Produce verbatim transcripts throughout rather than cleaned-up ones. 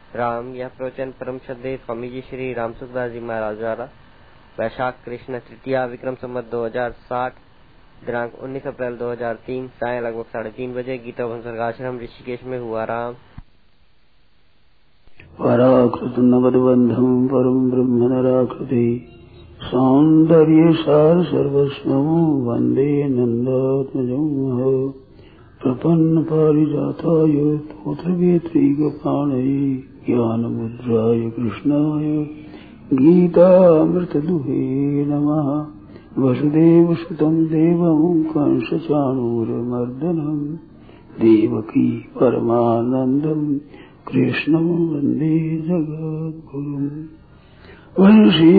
राम। यह प्रवचन परम श्रद्धेय स्वामी जी श्री राम सुखदास जी महाराज द्वारा वैशाख कृष्ण तृतीया विक्रम संवत दो हजार साठ दिनांक उन्नीस अप्रैल दो हजार तीन साय लगभग साढ़े तीन बजे गीता भवन आश्रम ऋषिकेश में हुआ। राम। पराकृत नवदबंधम परम ब्रह्म नराकृति सौंदर्य सार सर्वस्वं वंदे नंदात्मजं प्रपन्न पारिजाताय तोत्रवेत्रैकपाणये ज्ञानमुद्राय कृष्णाय गीतामृतदुहे नमः। वसुदेवसुतं देवं कंसचाणूरमर्दनं देवकी परमानन्दं कृष्णं वन्दे जगद्गुरुम्। वंशी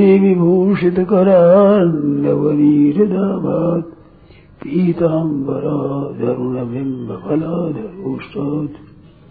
विभूषितकरान्नवनीरदाभात् पीताम्बराधरुणबिम्बफलाधरोष्टात्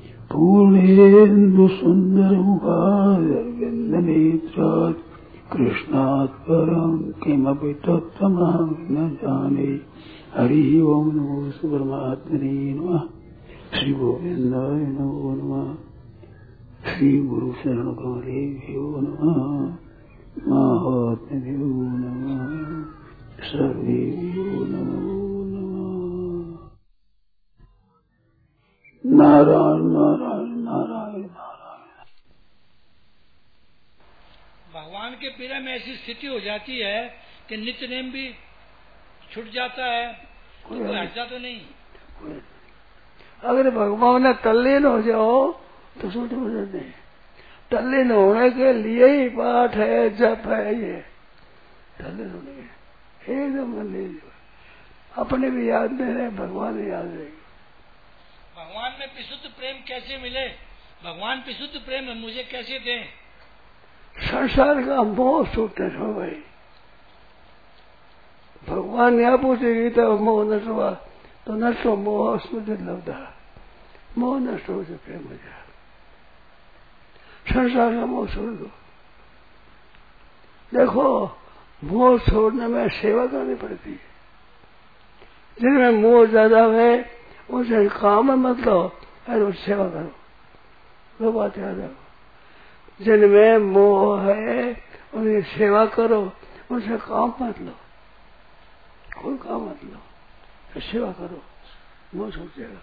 पूर्णेन्दुसुन्दरमुखादरविन्दनेत्रात् कृष्णात् परं किमपि तत्त्वमहं न जाने। हरिः ओं नमो परमात्मने नमः। श्री गोविन्दाय नमो नमः। श्री गुरु शरण कमलेभ्यो नमः। महात्म्यो नमः। सर्वेभ्यो नमो नमः। नारायण नारायण नारायण नारायण। भगवान के पीड़ा में ऐसी स्थिति हो जाती है कि नित्य नेम भी छूट जाता है, तो कोई हर्जा तो नहीं। अगर भगवान ने तल्लीन हो जाओ तो छूट हो जाते हैं। तल्लीन होने के लिए ही पाठ है, जप है, ये तल्लीन होने के एकदम अपने भी याद नहीं रहे, भगवान भी याद रहेगी। भगवान में विशुद्ध प्रेम कैसे मिले? भगवान विशुद्ध प्रेम मुझे कैसे दें? संसार का मोह छूटने हो भाई। भगवान यहाँ पूछेगी तो मोह नष्ट हुआ तो नष्ट हो मोह, उसमें लगता मोह नष्ट हो जाए, प्रेम हो जाए। संसार का मोह छोड़ दो। देखो मोह छोड़ने में सेवा करनी पड़ती है। जिनमें मोह ज्यादा है उनसे काम मत लो, अरे सेवा करो। वो बात याद रखो, जिनमें मोह है उनकी सेवा करो, उनसे काम मत लो, कोई काम मत लो, तो सेवा करो, मोह छूट जाएगा।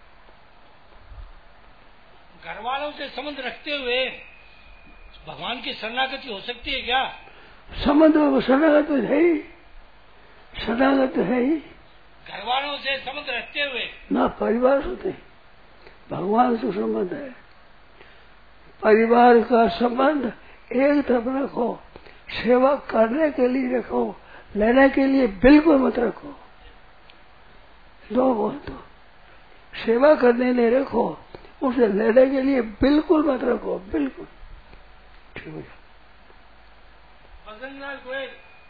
घर वालों से संबंध रखते हुए भगवान की शरणागति हो सकती है क्या? संबंध शरणागत तो है ही, शरणागत तो है ही। घर वालों से संबंध रखते हुए ना परिवार होते, भगवान से संबंध है। परिवार का संबंध एक तरफ रखो, सेवा करने के लिए रखो, लेने के लिए बिल्कुल मत रखो। दो बोल दो, सेवा करने लिए रखो, उसे लेने के लिए बिल्कुल मत रखो, बिल्कुल। ठीक है। बजरंगलाल गोयल,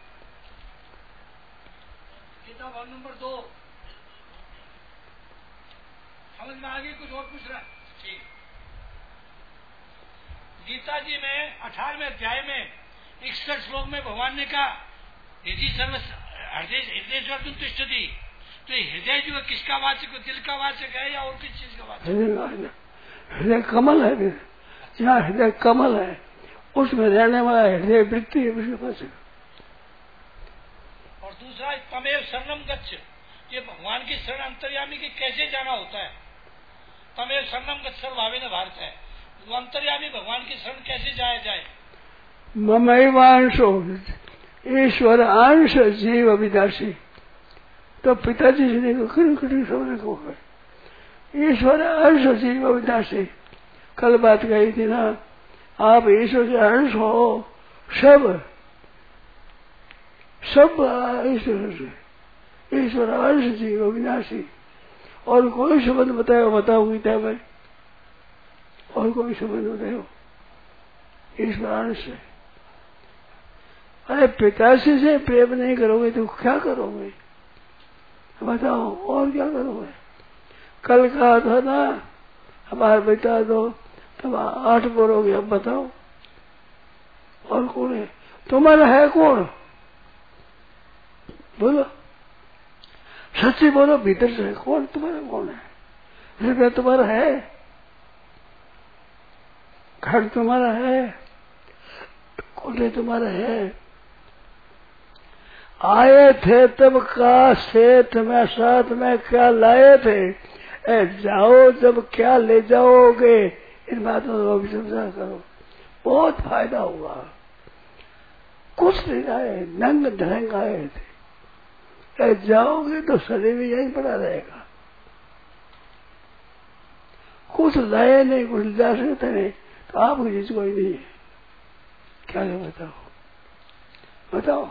किताब नंबर दो, समझ में आगे कुछ और पूछ रहा? ठीक। गीता जी में अठारहवें अध्याय में इकसठ श्लोक में भगवान ने कहा यदि सर्व हृदय हृदय तिष्ठति, तो हृदय जो है किसका वाचक, दिल का वाचक है या और किस चीज का वाचक? हृदय कमल है, जहाँ हृदय कमल है उसमें रहने वाला हृदय वृत्ति है, उसके वाचक। और दूसरा तमेव शरणम गच्छ, ये भगवान की शरण अंतर्यामी की कैसे जाना होता है? तमेव शरणम गच्छ सर्वभावेन भारत है, वो अंतर्यामी भगवान की शरण कैसे जाया जाए? ममैवांशो ईश्वर अंश जीव अभिदासी, तो पिताजी से देखो कठिन समझ को है। ईश्वर अंश जीव अभिदासी, कल बात कही थी ना, आप ईश्वर के अंश हो, सब सब ईश्वर से, ईश्वर अंश जीव अविनाशी। और कोई शब्द बताओ, बताओ गीता में और कोई शब्द बताओ ईश्वर अंश है। अरे पिताजी से प्रेम नहीं करोगे तो क्या करोगे बताओ, और क्या करोगे? कल कहा था ना हमारे बता दो, तब आठ बोलोगे, अब बताओ और कौन है? तुम्हारा है कौन? बोलो सच्ची बोलो, भीतर से कौन तुम्हारा कौन है? हृदय तुम्हारा है? घर तुम्हारा है, कोठे तुम्हारा है। आए थे तब का सेठ में साथ में क्या लाए थे, ए जाओ जब क्या ले जाओगे, इन बातों को भी समझा करो, बहुत फायदा होगा। कुछ नहीं आए, नंग ढंग आए थे, ए जाओगे तो शरीर भी यही पड़ा रहेगा। कुछ लाए नहीं, कुछ जा सकते नहीं, तो आपकी चीज कोई नहीं है। क्या है बताओ, बताओ।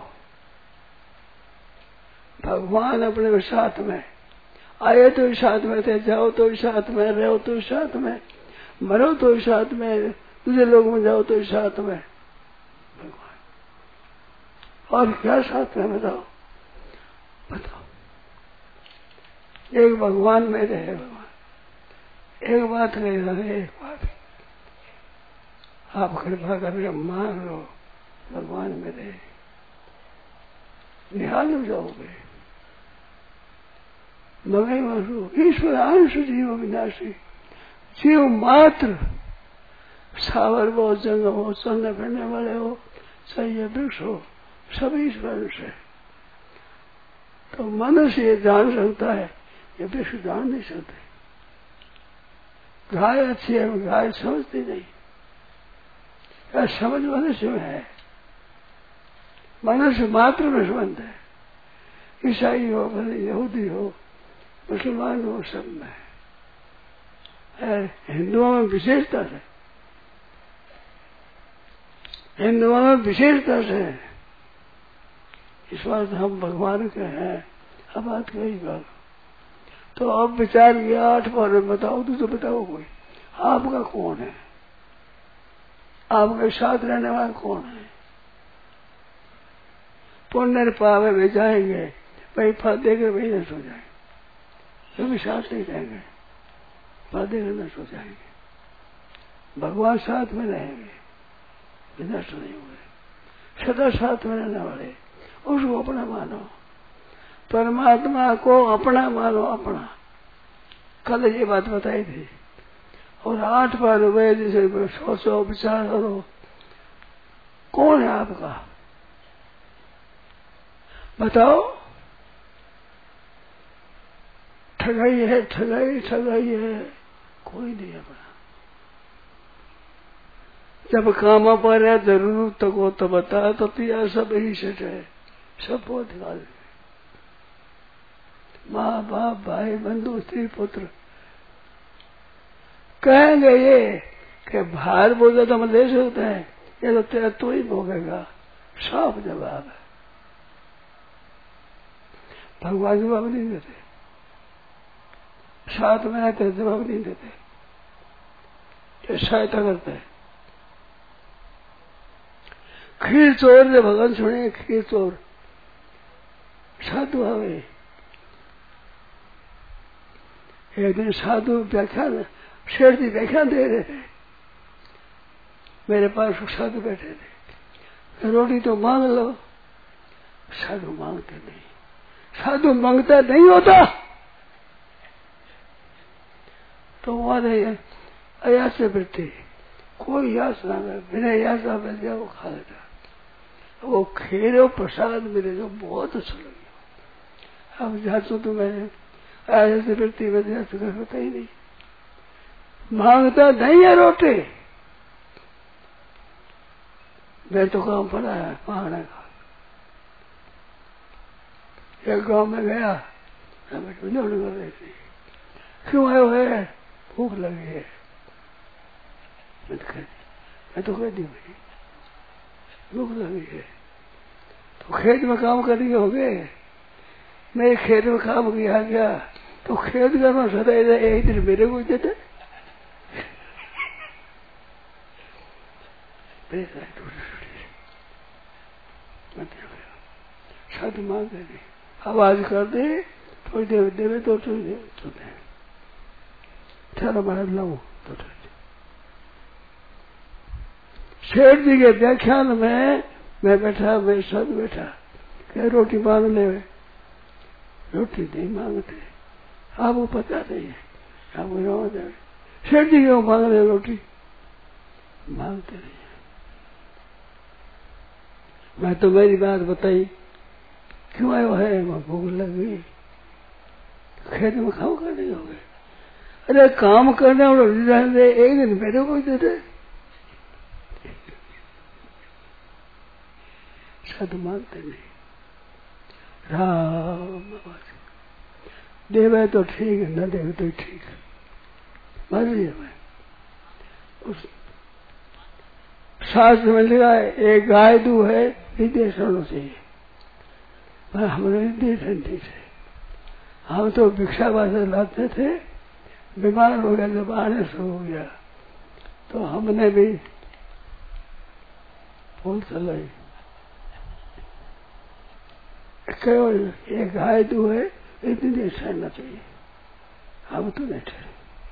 भगवान अपने साथ में आए तो साथ में थे, जाओ तो साथ में, रहो तो साथ में, मरो तो साथ में, दूसरे लोग में जाओ तो साथ में। भगवान और क्या साथ में बताओ, बताओ। एक भगवान मेरे है, भगवान एक बात नहीं रहे, एक बात आप कृपा करके मान लो, भगवान मेरे निहाल हो जाओगे। मगे मानो ईश्वर अंश जीव विनाशी, जीव मात्र सावर हो, जंगम हो, चलने फिरने वाले हो, चाहे वृक्ष हो, सब ईश्वर से। तो मनुष्य ये जान सकता है, ये वृक्ष जान नहीं सकते। गाय अच्छी है, गाय समझती नहीं, क्या समझ मनुष्य में है, मनुष्य मात्र में संबंध है। ईसाई हो, यहूदी हो, मुसलमान हो, सब में है। हिंदुओं में विशेषता से, हिंदुओं में विशेषता से इस बात हम भगवान के हैं। अब बात कही बात तो अब विचार किया, आठ बार बताओ तो, तो बताओ कोई आपका कौन है, आपके साथ रहने वाला कौन है। पुण्य पावे में जाएंगे, भाई फल देकर वही न सो जाएंगे, कभी साथ नहीं रहेंगे, फल देकर न सो जाएंगे। भगवान साथ में रहेंगे, विनष्ट नहीं हुए, सदा साथ में रहने वाले, उसको अपना मानो, परमात्मा को अपना मानो, अपना। कल ये बात बताई थी। और आठ बार हुए, जैसे सोचो विचार करो, कौन है आपका, बताओ। ठगाई है, ठगाई ठगाई है, कोई नहीं अपना। जब काम पर है जरूरत को तो बता, तो पिया सब ही सेठ है, सब बहुत निकाल। माँ बाप भाई बंधु स्त्री पुत्र कहेंगे ये कि बाहर बोले तो हम ले सकते हैं, ये तो तेरा तो ही भोगेगा, साफ जवाब है। भगवान जवाब नहीं देते, साथ में रहते जवाब नहीं देते, ये सहायता करते हैं। खीर चोर ने भगवान सुने, खीर चोर साधु आवे। एक दिन साधु व्याख्यान, शेर जी व्याख्यान दे रहे थे, मेरे पास साधु बैठे थे। रोटी तो मांग लो, साधु मांगते नहीं, साधु मांगता नहीं होता। तो वहां अयास से वृत्ति, कोई यास ना करे, बिना यासा मिल जाए वो खा लेता। वो खेरो प्रसाद मिले जो बहुत अच्छा लगे। अब जासो तो मैं ऐसे वृत्ति में होता ही नहीं, मांगता नहीं है रोटी। मैं तो काम पड़ा है मांगने का। एक गांव में गया, कर रही थी, क्यों आए हुए, भूख लगी है। मैं तो कह मैं तो कह दी भाई भूख लगी है, तो खेत में काम करने हो गए। मैं खेत में काम किया गया, तो खेत करना सदा एक दिन मेरे को देते, साधु मांगते नहीं, आवाज कर दे थोड़ी देर देवे तो थोड़ी देर तो दे, चलो बाहर लाओ तो शेठ जी के व्याख्यान में मैं बैठा, मैं साधु बैठा, क्या रोटी मांग ले, रोटी नहीं मांगते, आपको पता नहीं है, आपको सेठ जी क्यों मांग रहे रोटी, मांगते नहीं। मैं तो मेरी बात बताई, क्यों आयो है, मैं भूख लग गई, खेत में काम करने हो गए। अरे काम करने और दे, एक दिन मेरे को दे दे। साधु मांगते नहीं। राम देवे तो ठीक है, न देवे तो ठीक है, मर्जी है। उस शास्त्र में लिखा है एक गाय दू है हृदय होना चाहिए, पर हमने हृदय ठंडी थे। हम तो भिक्षा वास्ते लाते थे, बीमार हो गया जब आने से हो गया तो हमने भी फूल चलाई। केवल एक गाय दू है इतनी देर ठहरना चाहिए, हम तो नहीं ठहरे।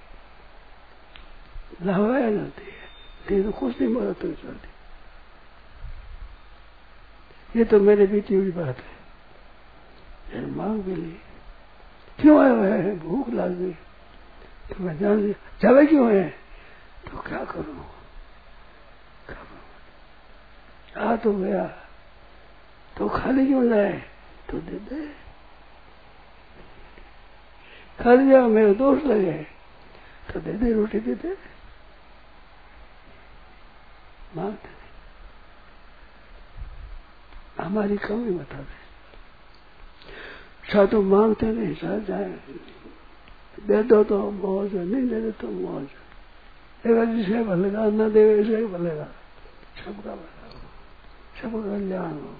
लावाया नहीं है तो कुछ नहीं बोला तो चलती। ये तो मेरे बीती हुई बात है। मांग भी ली, क्यों आए हुए है, भूख लग गई तो मैं जान लिया। जावे क्यों है तो क्या करूं, आ तो गया तो खाली क्यों जाए, तो दे दे। खाली जाओ मेरे दोस्त लगे तो दे दे, रोटी दे दे। मांगते नहीं, हमारी कमी बता दे। साधु मांगते नहीं, साथ जाए दे दो तो मौज, नहीं दे दो तो मौज। देवे जिसे भलेगा, न देवे इसे भलेगा, सबका भला हो, सबका कल्याण हो।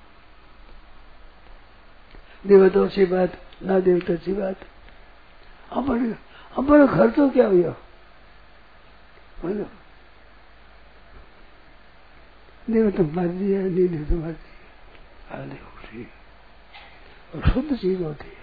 देवे तो अच्छी बात, ना देवे तो अच्छी बात। अपन अपन घर तो क्या हुआ बोलो, देवे तो मर्जी है, नहीं दे तो मर्जी है, आने होती है और शुद्ध चीज होती है।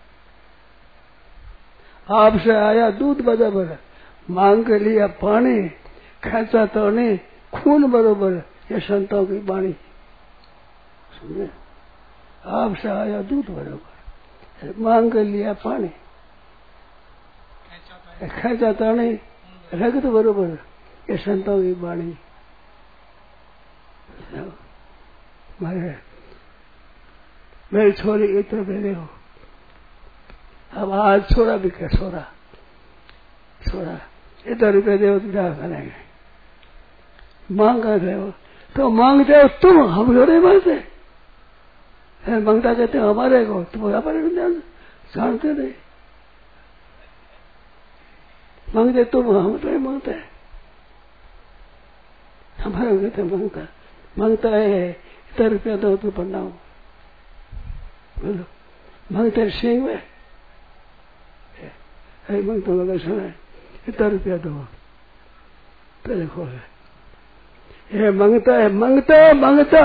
आपसे आया दूध बराबर, मांग के लिया पानी, खेचा तो नहीं, खून बराबर, ये संतों की वाणी समझे। आपसे आया दूध बराबर, मांग के लिया पानी, खेचा तो नहीं, रगत बराबर, ये संतों की वाणी। मेरे मेरी छोरी इतना मेरे हो, अब आज छोरा भी क्या, छोरा छोरा इतना रुपये दे तो क्या करेंगे। मांग रहे हो तो मांगते हो तुम, हम थोड़े मांगते। मांगता कहते हो हमारे को, तुम हमारे जानते नहीं। मांगते तुम, हम तो मांगते हैं, हमारे कहते मांगता मांगता है इतना रुपया दो तो बनाओ, बोलो मांगते सिंह में है, मांगता लगा सुना इतना रुपया दो, पहले खोले ये मांगता है, मांगता मांगता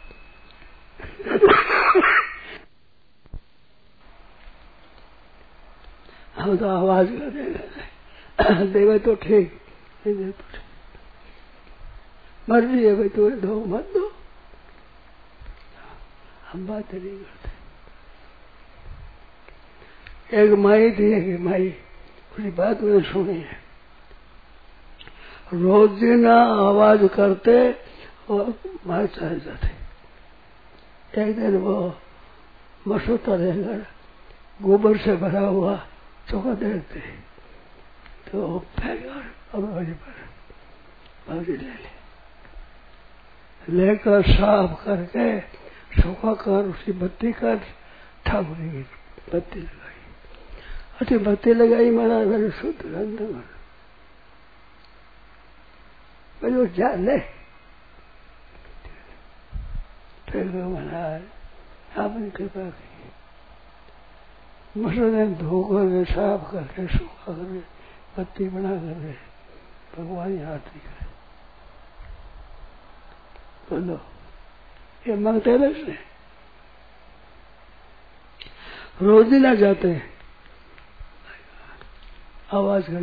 हम तो आवाज कर देंगे, देवे तो ठीक, देवे तो ठीक, मर्जी है भाई, तो दो मत दो, हम बात नहीं करते। एक माई थी, एक माई, उसकी बात मैंने सुनी है। रोज दिन आवाज करते और मार चले जाते। एक दिन वो मसूता लेकर गोबर से भरा हुआ चौका देखते तो फेंक अब पर बाजी ले ले, लेकर साफ करके सूखा कर उसकी बत्ती कर ठाकुर की बत्ती लगाई। अच्छी बत्ती लगाई, मेरा मेरे शुद्ध गंध मेरे जा ले, फिर महाराज आपने कृपा की, मसले धोकर साफ करके सूखा करके बत्ती बना करके भगवान आरती करे। बोलो ये मांगते रहते, रोज ही ना जाते हैं, आवाज कर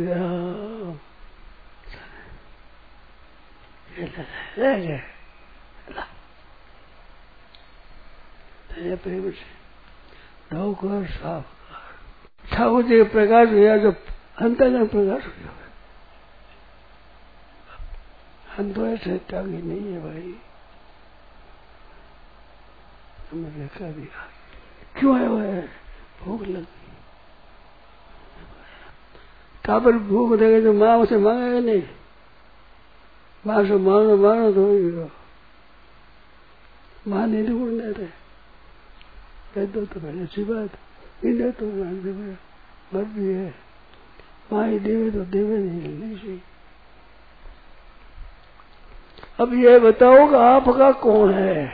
प्रेम से धोकर साफ कर। ठाकुर जी का प्रकाश हुआ जो अंतर्गत प्रकाश हुआ, हम तो ऐसे टांगे नहीं है भाई, हमें देखा दिया क्यों आया हुआ है, भूख लगी। टापर भूख देगा तो माँ उसे मांगेगा नहीं, माँ से मांगो मांगो तो ही माँ नहीं ढूंढने थे, कह दो तो पहले अच्छी बात, इन्हें तो मर्जी है, माँ ही देवे तो देवे नहीं नहीं सही। अब ये बताओ कि आपका कौन है,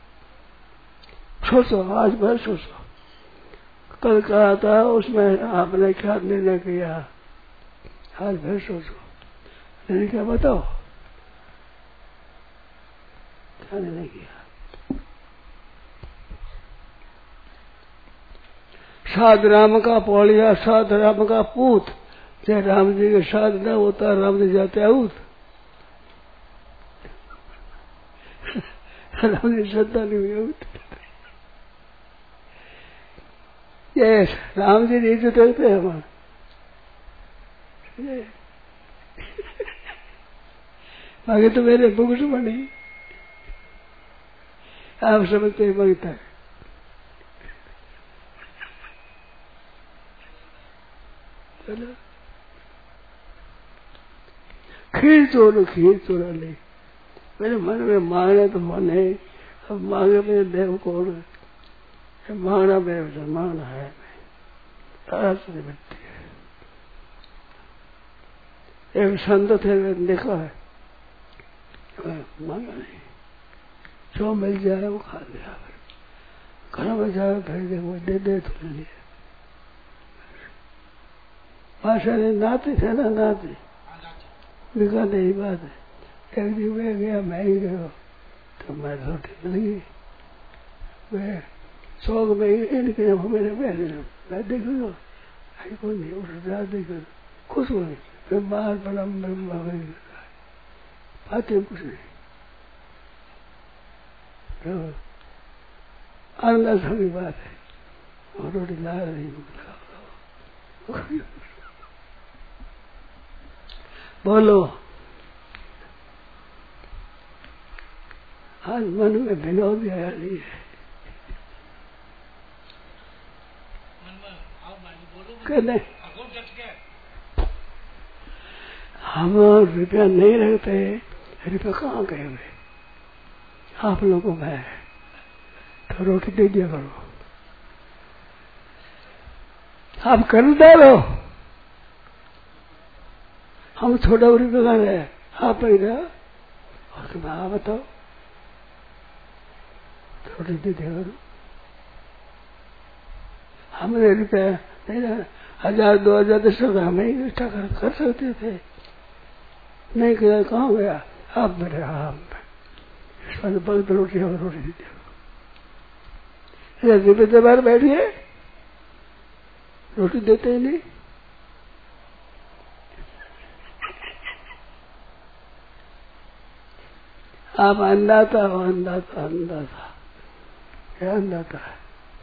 सोचो आज भर सोचो, कल कहा था उसमें आपने क्या निर्णय किया, आज भर सोचो, निर्णय क्या बताओ, क्या निर्णय किया। साध राम का पौड़िया, साध राम का पूत, चाहे राम जी के साध न होता राम जी जाते आउत, राम जी श्रद्धा नहीं हुई। ये राम जी नहीं जो देखते हमारे बाकी तो मेरे बुक्स बनी, आप समझते मांगता है। चलो खीर चोरो, खीर चोरा ले, मेरे मन में मांगना तो मन है, अब मांगे मेरे देव कौन है, मांगना मेरे मांगना है, से मिलती है। एक संत थे, देखा है मांगा नहीं, जो मिल जाए वो खा लिया, घर में जाए फिर दे वो दे दे तो लिए। भाषा ने नाते थे ना, नाते बिका नहीं बात है। एक दिन मैं गया, मैं ही गया तो मैं रोटी मिल गई, मैं शौक में इनके मेरे मैं देखो आई को नहीं उठ देख खुश हो गई, मैं बाहर बड़ा बातें कुछ नहीं, तो आनंद की बात है, और रोटी ला रही बोलो। आज मन में विनोद आया नहीं है, कहने हम रुपया नहीं रखते, रुपया कहाँ गए हुए, आप लोगों में तो रोटी दे दिया करो, आप खरीदार हो, हम छोटा रुपये का रहे, आप पैदा और तुम आप बताओ रोटी दे दिया करो। हमने रुपया नहीं ना, हजार दो हजार दस हजार हमें इकट्ठा कर, कर सकते थे, नहीं किया कहाँ गया, आप मेरे आप भक्त रोटी और रोटी दे दिया, रुपये से बाहर बैठिए, रोटी देते ही नहीं। आप अन्नदाता हो, अन्नदाता अन्नदाता क्या अन्नदाता है,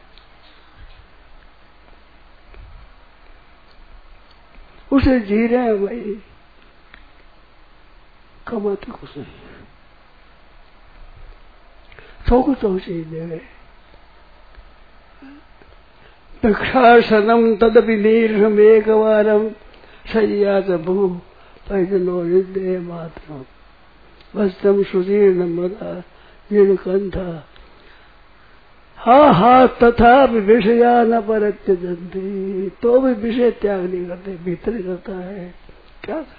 उसे जी रहे हैं भाई, कमाते कुछ नहीं, सौ को सौ चीज दे गए। भिक्षासनम तदपि नीरसम एक वारम सैया भू पैजनो हृदय मात्र वस्तम सुदीर्ण मदा जीर्णकंठा हा हा तथा विषया न परत्य जनती, तो भी विषय त्याग नहीं करते, भीतर करता है, क्या करें।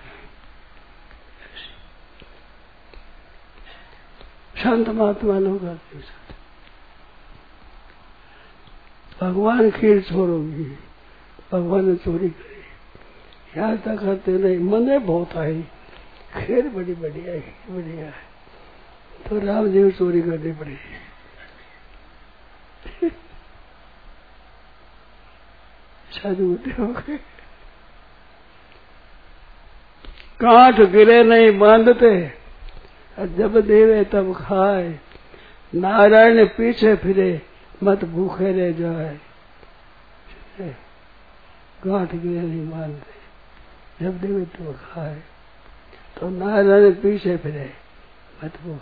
शांत महात्मा लोग आते भगवान खीर छोड़ोगी, भगवान ने चोरी करी, यहाँ तक करते नहीं, मने बहुत आई, खीर बड़ी बढ़िया है, बढ़िया है, तो राम जी को चोरी करनी पड़ी। साधु हो गए, कांठ गिरे नहीं बांधते, जब देवे तब खाए, नारायण पीछे फिरे मत भूखे रह जाए। गांठ गिरे नहीं बांधते, जब देवे तब खाए, तो तो नारायण पीछे फिरे मत वो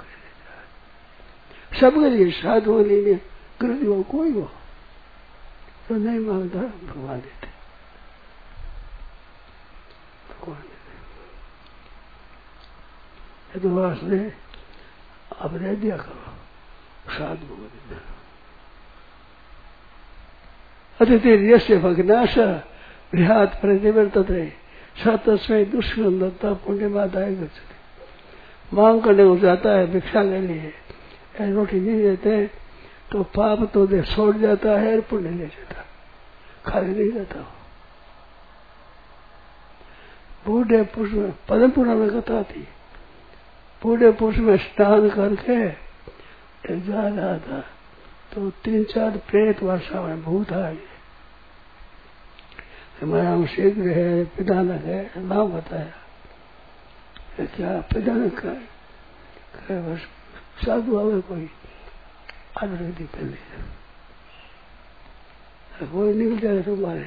सबके लिए साधुओं लिए गुरु हो कोई हो तो नहीं मांगता भगवान देते भगवान देते तो वास्ते आप रह दिया करो साधु को अतिथि यस्य भग्नाश बृहत् प्रतिवर्तते सतस्मै दुष्कृता पुण्य माताएं गच्छति। मांग करने को जाता है भिक्षा के लिए रोटी नहीं देते तो पाप तो दे छोड़ जाता है और पुण्य ले जाता खाली नहीं जाता। बूढ़े पुरुष में पद्म पुराण में कथा थी बूढ़े पुरुष में स्नान करके जा रहा था तो तीन चार प्रेत वर्षा में भूत आ गए। हमारा नाम शीघ्र है पितानक है नाम बताया क्या पितानक का बस साधु आवे कोई आदर दी पहले कोई निकल जाए तुम्हारे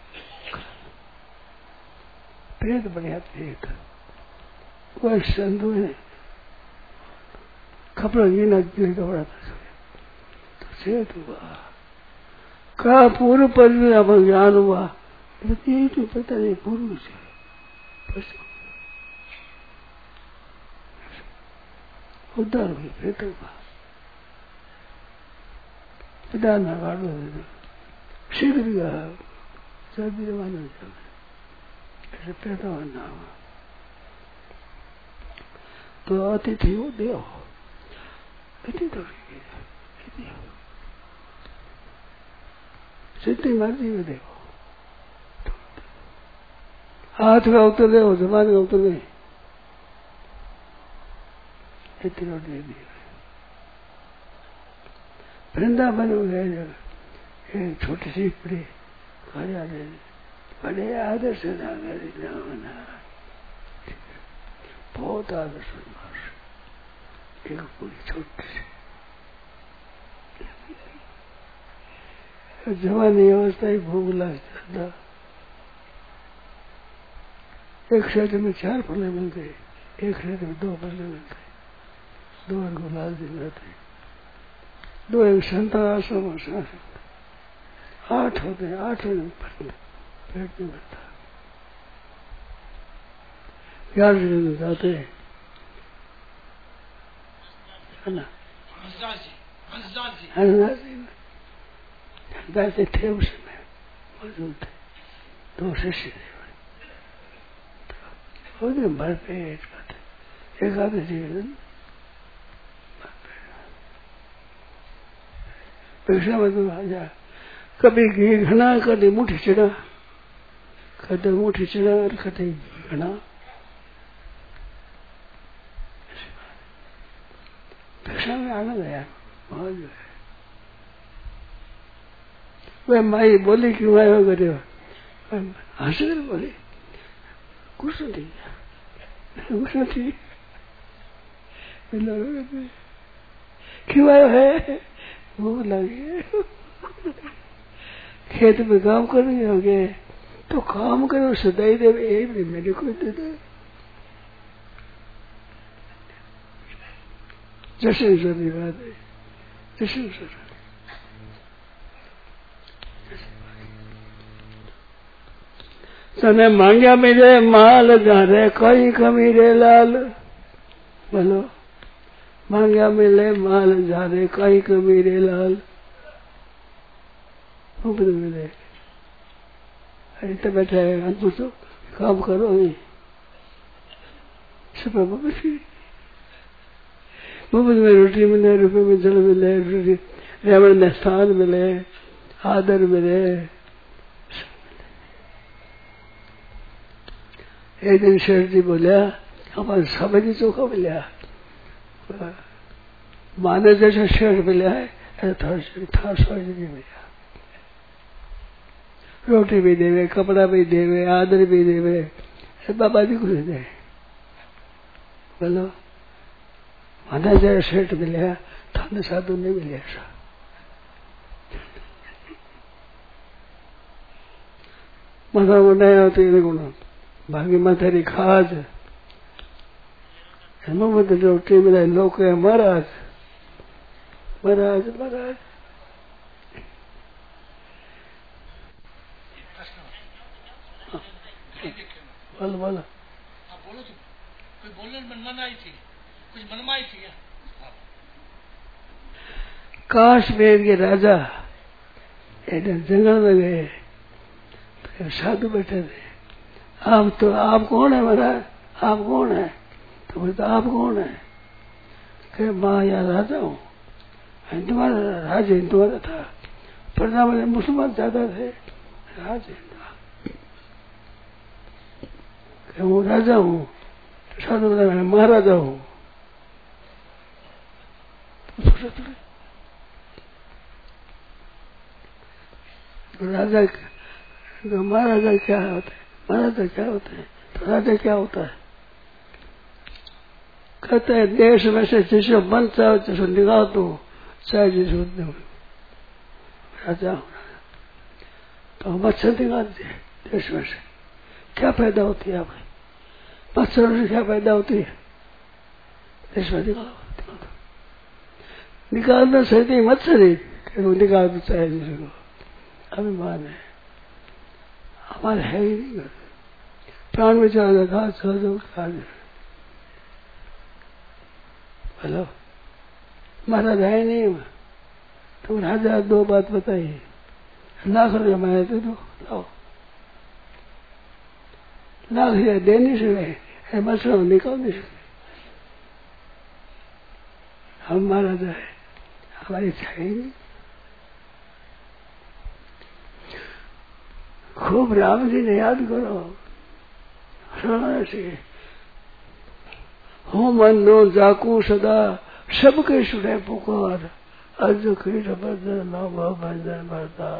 प्रेत बढ़िया प्रेत वह संधु है कपड़ा गिना गिर कपड़ा था तो चेत हुआ कहा पूर्व पद में अब ज्ञान हुआ यही तो पता नहीं पूर्व से उद्धार हुई प्रेतों का उदार न गाड़ो शीघ्र का सर्दी जमाना ऐसे प्रेतों का नाम तो अतिथि हो देव अतिथि सिद्धि मर्जी में देखो हाथ का उत्तर दे जबान का उत्तर नहीं इतनी रोटी दे दी वृंदावन में गए जगह एक छोटी सी पड़ी खाया दे बड़े आदर से बहुत आदर से एक पूरी छोटी सी जवानी अवस्था ही भूख लगता था एक क्षेत्र में चार फले मिलते एक क्षेत्र में दो फले मिलते दो गुलाल दिन रहते दो एक संता आश्रम आठ होते हैं आठ पेट नहीं भरता ग्यारह दिन जाते हैं है ना हंसदास जी थे उस समय मौजूद थे दो शिष्य थे भर पेट खाते एकादशी के दिन भिक्षा में तो आ जा कभी घी घना कभी मुठी चिड़ा कभी मुठी चिड़ा और कभी घना भिक्षा में आनंद आया मौज है वह माई बोली क्यों आयो करे हंस कर बोली कुछ नहीं कुछ नहीं क्यों आयो है वो लगे खेत में काम कर रहे होगे तो काम करो सदाई देव एक भी मेरे को दे दे जैसे जरूरी बात है जैसे जरूरी तने मांग्या मेरे माल गारे कहीं कमी रे लाल बोलो मांग्या मिले माल जारे कहीं कमी रे लाल मिले अरे तो बैठा है पूछो काम करो ही मुफ्त में रोटी मिले रुपये में जल मिले रेवण में स्थान मिले आदर मिले एक दिन शेठ जी बोलिया हमारे समझ चोखा मिला माने जैसे शेठ मिला है ऐसा था समझ नहीं मिला रोटी भी देवे कपड़ा भी देवे आदर भी देवे बाबा जी कुछ दे बोलो माने जैसे शेठ मिला थाने साधु नहीं मिले ऐसा मथा बनाया तो ये गुण भागी मथेरी खाज मोहम्मद जो टीवी में लोग है महाराज महाराज महाराज बोलो बोलो आप बोलो तो कोई बोलने में मन आई थी कुछ मन में आई थी क्या? काश्मीर के राजा जंगल में गए तो साधु बैठे थे। आप तो आप कौन है महाराज आप कौन है? तो बोलते आप कौन है? कहे माँ या राजा हूँ तुम्हारा राज हिंदुआ था प्रजा में मुसलमान ज्यादा थे राज हिंदुआ कहे वो राजा हूँ। साधु बोला मैं महाराजा हूँ। राजा तो महाराजा क्या होता है? महाराजा क्या होता है? तो राजा क्या होता है? कहते हैं देश में से जिसको मन चाहे जिसको निकाल दो चाहे जिसको राजा हो तो मच्छर निकाल दिए देश में से क्या पैदा होती है भाई? मच्छरों से क्या पैदा होती है? देश में निकालो निकालना सही नहीं मच्छर ही निकाल दो चाहे जिसको अभिमान है हमारे है ही नहीं प्राण में चला था चलो हेलो महाराज है नहीं तुम राजा दो बात बताइए लाख रुपया मैं दे दो लाओ लाख रुपया दे नहीं सके मछली निकाल नहीं सके हम महाराजा है हमारी इच्छा ही नहीं। खूब राम जी ने याद करो से हो मनो जाकू सदा सबके सुने पुकार अर्ज कीट बदर नाम बंजन मरता।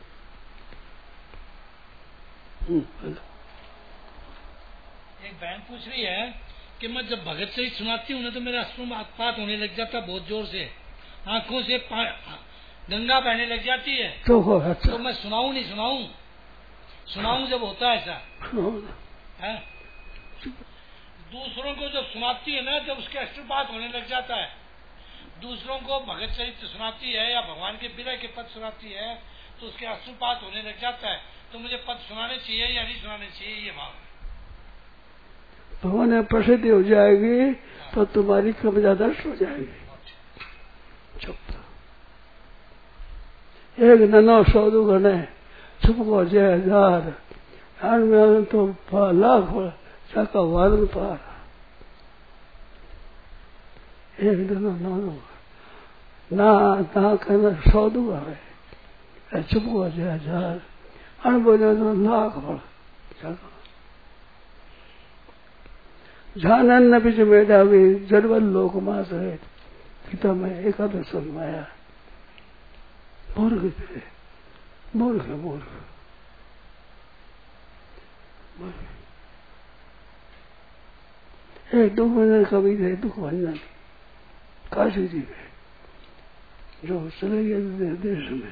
एक बहन पूछ रही है कि मैं जब भगत से ही सुनाती हूँ ना तो मेरा अश्रुपात होने लग जाता बहुत जोर से आंखों से गंगा बहने लग जाती है तो, हो, अच्छा। तो मैं सुनाऊं नहीं सुनाऊं सुनाऊं जब होता है ऐसा है दूसरों को जब सुनाती है ना जब उसके अश्रुपात होने लग जाता है दूसरों को भगत चरित्र सुनाती है या भगवान के विरह के पद सुनाती है तो उसके अश्रुपात होने लग जाता है तो मुझे पद सुनाने चाहिए या नहीं सुनाने चाहिए ये भाव भगवान प्रसिद्धि हो जाएगी तो तुम्हारी कमजादर्श हो जाएगी। चुप एक नन्ना सौदू गणे चुप को जय हजार में तो लाख चाका वाल पार एक दिन नानो ना ना कहना सौदू है चुप को जय हजार अण बोले तो लाख फल चाका जानन बीच मेधावी जड़वल लोक मास है पिता में एकादश माया मूर्ख थे मूर्ख मूर्ख एक दुख भंजन कवि थे दुख भंजन काशी जी में जो चले गए देश में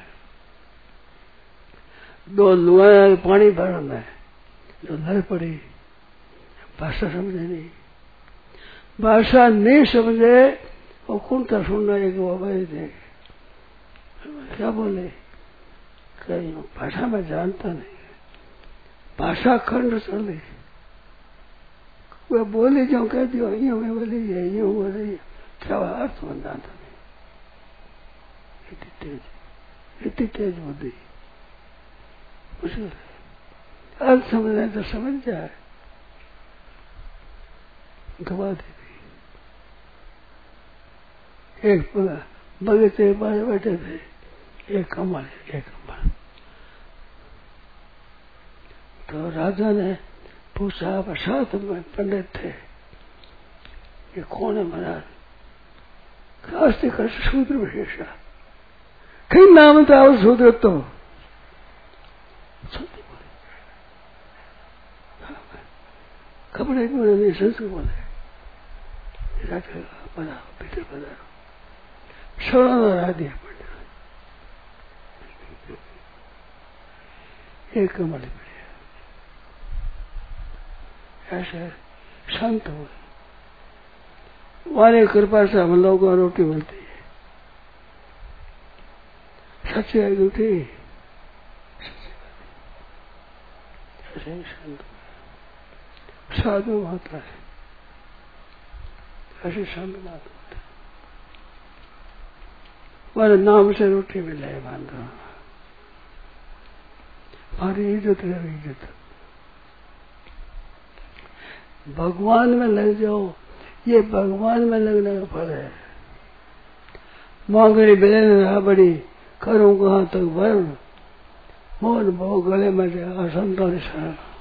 दो लुआया पानी भरना है जो लड़ पड़ी भाषा समझे नहीं भाषा नहीं समझे वो कुंता सुनना एक बाबा थे क्या बोले कहीं भाषा में जानता नहीं भाषा खंड चले वह बोले जो कह दियो यूं में बोली है यूं बोली क्या अर्थ बनता था इतनी तेज इतनी तेज बुद्धि मुश्किल अर्थ समझने तो समझ जाए गवा देती एक बगीचे पास बैठे थे एक कमल एक कमल तो राजा ने पूछा साथ में पंडित थे ये कौन है महाराज? कास्ते कर शूद्र विशेषा कहीं नाम था उस शूद्र तो कपड़े बोले नहीं संस्कृत बोले बना भीतर बना सोना लगा दिया पंडित एक कमल बढ़िया ऐसे शांत हुए हमारी कृपा से हम लोगों को रोटी मिलती है। सच्ची है रोटी, साधु माता है, ऐसे संत माता हमारे नाम से रोटी मिले मान दो, हमारी इज्जत है इज्जत। भगवान में लग जाओ, ये भगवान में लगने का फल है। मांगरी बेन रहा बड़ी, करूं कहाँ तक वर्ण, मोहन भो गले में संतों शरण।